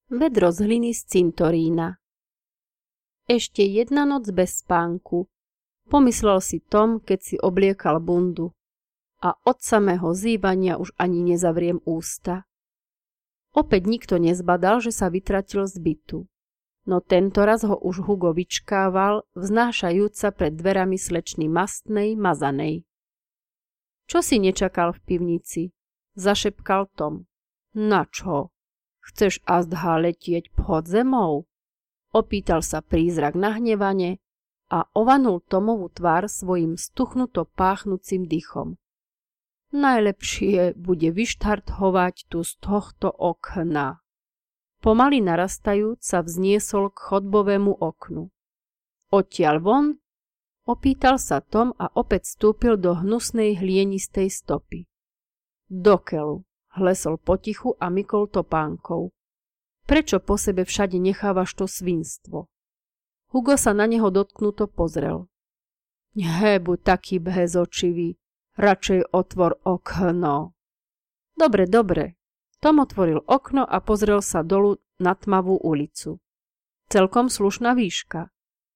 Vedro z hliny z cintorína. Ešte jedna noc bez spánku, pomyslel si Tom, keď si obliekal bundu. A od samého zývania už ani nezavriem ústa. Opäť nikto nezbadal, že sa vytratil z bytu. No tentoraz ho už Hugo vyčkával, vznášajúc sa pred dverami slečny Mastnej Mazanej. Čo si nečakal v pivnici? Zašepkal Tom. Načo? Chceš azdha letieť pod zemou? Opýtal sa prízrak nahnevane a ovanul Tomovú tvár svojim stuchnuto páchnúcim dychom. Najlepšie bude vyštarthovať tu z tohto okna. Pomaly narastajúc sa vzniesol k chodbovému oknu. Odtiaľ von? Opýtal sa Tom a opäť vstúpil do hnusnej hlienistej stopy. Do keľu, hlesol potichu a mykol topánkou. Prečo po sebe všade nechávaš to svinstvo? Hugo sa na neho dotknuto pozrel. Buď taký bezočivý, radšej otvor okno. Dobre, dobre. Tom otvoril okno a pozrel sa dolu na tmavú ulicu. Celkom slušná výška.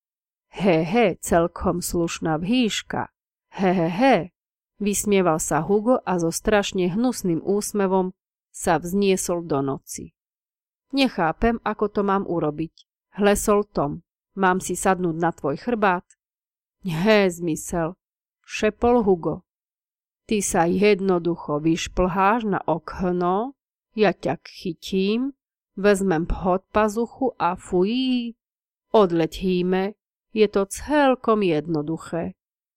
Celkom slušná výška. Vysmieval sa Hugo a so strašne hnusným úsmevom sa vzniesol do noci. Nechápem, ako to mám urobiť. Hlesol Tom. Mám si sadnúť na tvoj chrbát? Zmysel. Šepol Hugo. Ty sa jednoducho vyšplháš na okno, ja ťa chytím, vezmem pod pazuchu a fují, odletíme. Je to celkom jednoduché.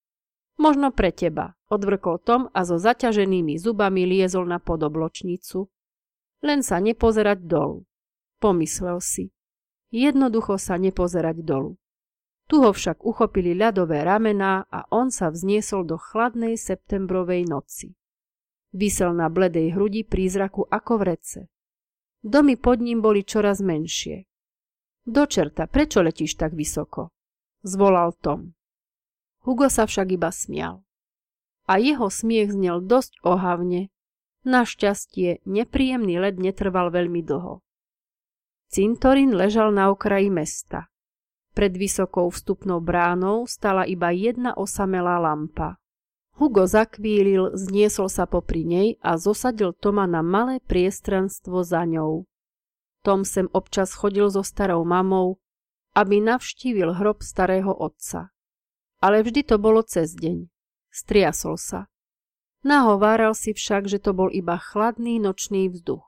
Možno pre teba, odvrkol Tom a so zaťaženými zubami liezol na podobločnicu. Len sa nepozerať dolu. Pomyslel si. Jednoducho sa nepozerať dolu. Tu ho však uchopili ľadové ramená a on sa vzniesol do chladnej septembrovej noci. Visel na bledej hrudi prízraku ako vrece. Domy pod ním boli čoraz menšie. Do čerta, prečo letíš tak vysoko? Zvolal Tom. Hugo sa však iba smial. A jeho smiech znel dosť ohavne. Našťastie, nepríjemný led netrval veľmi dlho. Cintorín ležal na okraji mesta. Pred vysokou vstupnou bránou stala iba jedna osamelá lampa. Hugo zakvílil, zniesol sa popri nej a zosadil Toma na malé priestranstvo za ňou. Tom sem občas chodil so starou mamou, aby navštívil hrob starého otca. Ale vždy to bolo cez deň. Striasol sa. Nahováral si však, že to bol iba chladný nočný vzduch.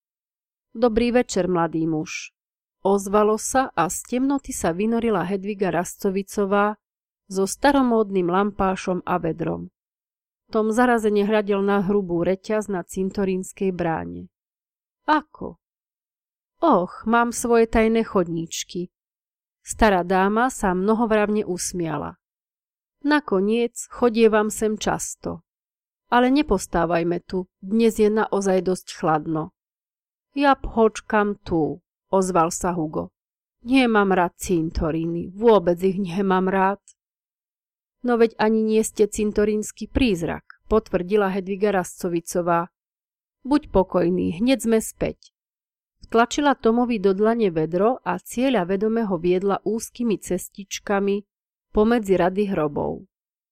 Dobrý večer, mladý muž. Ozvalo sa a z temnoty sa vynorila Hedviga Rastcovicová so staromódnym lampášom a vedrom. Tom zarazene hľadel na hrubú reťaz na cintorínskej bráne. Ako? Och, mám svoje tajné chodníčky. Stará dáma sa mnohovravne usmiala. Nakoniec chodievam sem často. Ale nepostávajme tu, dnes je naozaj dosť chladno. Ja počkam tu, ozval sa Hugo. Nemám rád cintoríny, vôbec ich nemám rád. No veď ani nie ste cintorínsky prízrak, potvrdila Hedviga Rastcovicová. Buď pokojný, hneď sme späť. Vtlačila Tomovi do dlane vedro a cieľa vedome ho viedla úzkymi cestičkami pomedzi rady hrobov.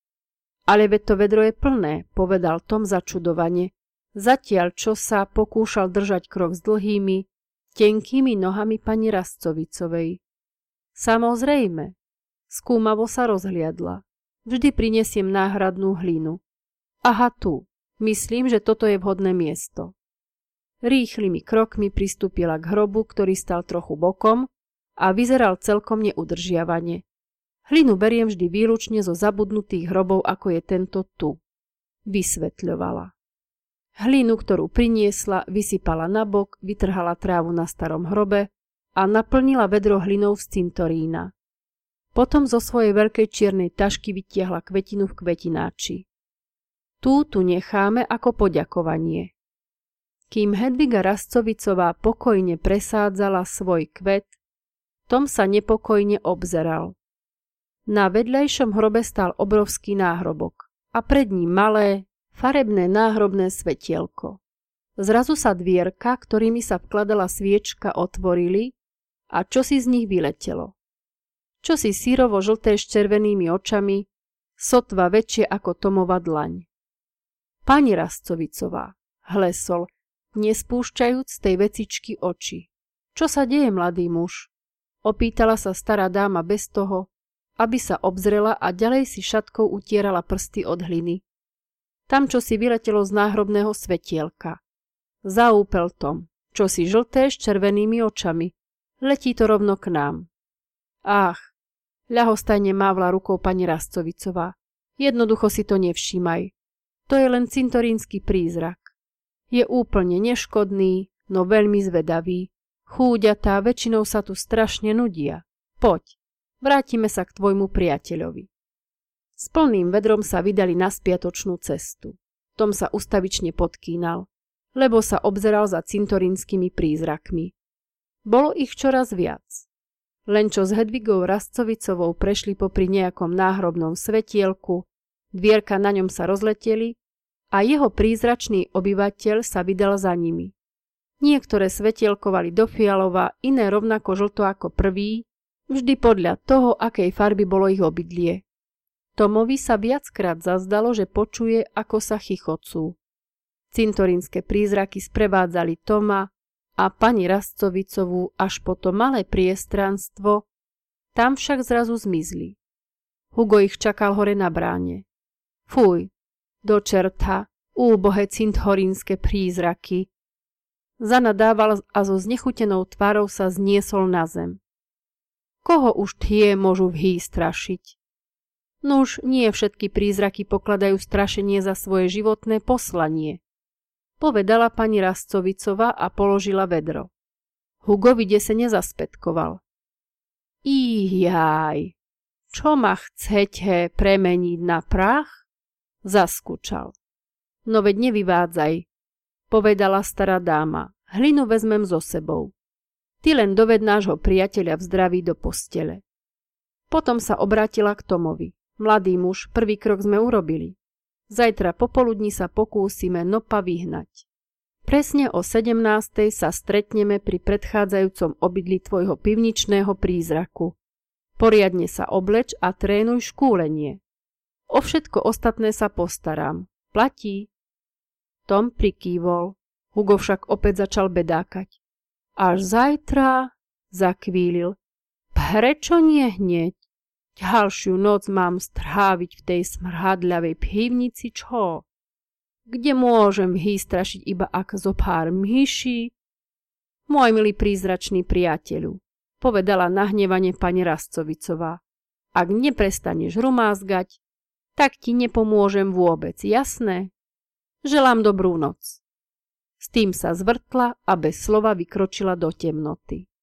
Ale veď to vedro je plné, povedal Tom začudovane, zatiaľ čo sa pokúšal držať krok s dlhými, tenkými nohami pani Rastcovicovej. Samozrejme, skúmavo sa rozhliadla. Vždy prinesiem náhradnú hlinu. Aha, tu. Myslím, že toto je vhodné miesto. Rýchlymi krokmi pristúpila k hrobu, ktorý stal trochu bokom a vyzeral celkom neudržiavane. Hlinu beriem vždy výlučne zo zabudnutých hrobov, ako je tento tu. Vysvetľovala. Hlinu, ktorú priniesla, vysypala nabok, vytrhala trávu na starom hrobe a naplnila vedro hlinou z cintorína. Potom zo svojej veľkej čiernej tašky vytiahla kvetinu v kvetináči. Tu necháme ako poďakovanie. Kým Hedviga Rastcovicová pokojne presádzala svoj kvet, Tom sa nepokojne obzeral. Na vedľajšom hrobe stál obrovský náhrobok a pred ním malé, farebné náhrobné svetielko. Zrazu sa dvierka, ktorými sa vkladala sviečka, otvorili a čosi z nich vyletelo. Čosi sírovo-žlté s červenými očami, sotva väčšie ako Tomova dlaň. Pani Rastcovicová, hlesol, nespúšťajúc z tej vecičky oči. Čo sa deje, mladý muž? Opýtala sa stará dáma bez toho, aby sa obzrela a ďalej si šatkou utierala prsty od hliny. Tam čosi vyletelo z náhrobného svetielka. Zaúpel Tom, čosi žlté s červenými očami. Letí to rovno k nám. Ach, ľahostajne mávla rukou pani Rastcovicová. Jednoducho si to nevšímaj. To je len cintorínsky prízrak. Je úplne neškodný, no veľmi zvedavý. Chúďatá, väčšinou sa tu strašne nudia. Poď, vrátime sa k tvojmu priateľovi. S plným vedrom sa vydali na spiatočnú cestu. Tom sa ustavične podkýnal, lebo sa obzeral za cintorínskymi prízrakmi. Bolo ich čoraz viac. Len čo s Hedvigou Rastcovicovou prešli popri nejakom náhrobnom svetielku, dvierka na ňom sa rozleteli a jeho prízračný obyvateľ sa vydal za nimi. Niektoré svetielkovali do fialova, iné rovnako žlto ako prvý, vždy podľa toho, akej farby bolo ich obydlie. Tomovi sa viackrát zazdalo, že počuje, ako sa chichocú. Cintorínske prízraky sprevádzali Toma a pani Rastcovicovú až po to malé priestranstvo, tam však zrazu zmizli. Hugo ich čakal hore na bráne. Fuj, do čerta, úbohé cintorínske prízraky. Zanadával a so znechutenou tvárou sa zniesol na zem. Koho už tie môžu vhý strašiť? Nuž, nie všetky prízraky pokladajú strašenie za svoje životné poslanie, povedala pani Rastcovicová a položila vedro. Hugo vydesene zaspätkoval. Jaj, čo ma chcete premeniť na prach? Zaskúčal. No veď nevyvádzaj, povedala stará dáma. Hlinu vezmem so sebou. Ty len doved nášho priateľa v zdraví do postele. Potom sa obrátila k Tomovi. Mladý muž, prvý krok sme urobili. Zajtra popoludní sa pokúsime Nopa vyhnať. Presne o 17:00 sa stretneme pri predchádzajúcom obydli tvojho pivničného prízraku. Poriadne sa obleč a trénuj škúlenie. O všetko ostatné sa postaram. Platí? Tom prikývol. Hugo však opäť začal bedákať. Až zajtra, zakvílil. Prečo nie hneď? Ďalšiu noc mám stráviť v tej smradľavej pivnici, čo? Kde môžem vystrašiť iba ak zo pár myší? Môj milý prízračný priateľu, povedala nahnevane pani Rastcovicová. Ak neprestaneš rumázgať, tak ti nepomôžem vôbec, jasné? Želám dobrú noc. S tým sa zvrtla a bez slova vykročila do temnoty.